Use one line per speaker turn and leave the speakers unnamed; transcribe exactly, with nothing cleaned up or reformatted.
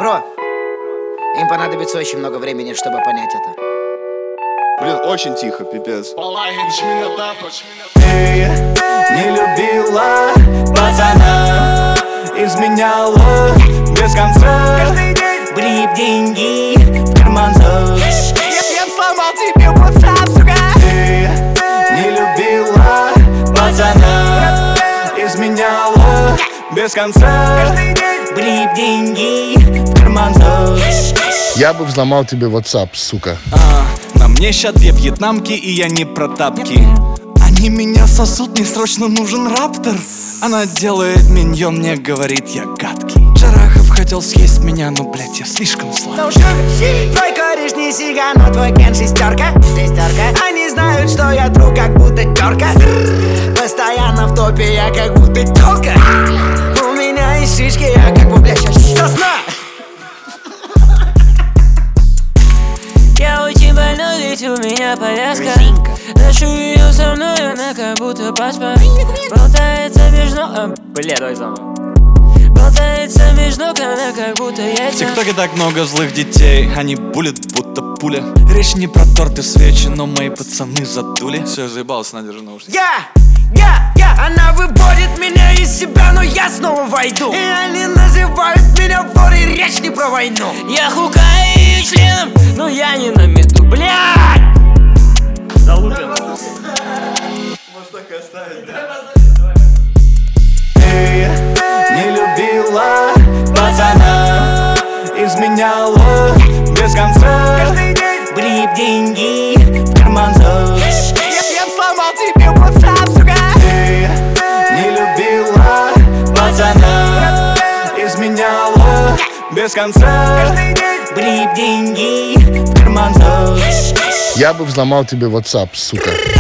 Бро, им понадобится очень много времени, чтобы понять это.
Блин, очень тихо, пипец.
Ты не любила пацана, изменяла без конца.
Каждый день
Блип, деньги в карман зов. Я сломал тебе WhatsApp, сука. Ты не любила пацана, изменяла без конца.
Каждый день
Блип, деньги в карман зов.
Я бы взломал тебе WhatsApp, сука.
А, на мне ща две вьетнамки, и я не про тапки. Они меня сосут, мне срочно нужен раптор. Она делает миньон, мне говорит, я гадкий. Джарахов хотел съесть меня, но, блять, я слишком слабый.
No sugar. Твой кореш не сига, но твой ген шестерка. Шестерка. Они знают, что я друг, как будто терка. Постоянно в топе, я как будто телка. У меня есть шишки, я как бы, блядь, сейчас сосна.
Я очень больной, ведь у меня повязка. Ношу ее со мной, она как будто паспорт. Болтается между... А, бля, давай заново. Болтается между ног, она как будто
В
яйца.
ТикТоке так много злых детей, они булят, будто пуля. Речь не про торты свечи, но мои пацаны задули. Все, я заебался, на, держи наушники.
Я, я, я, она выводит меня из себя, но я снова войду. И они называют меня ворой, речь не про войну.
Я хукаю ее членом, но я не на мету, блядь! Залупин.
Может так и оставить, да? Ты не любила пацана, изменяла без конца.
Каждый день
Блип, деньги в карман зов. Я сломал тебе WhatsApp, сука. Ты не любила пацана, изменяла без конца.
каждый день
Блип, деньги в карман зов.
Я бы взломал тебе WhatsApp, сука.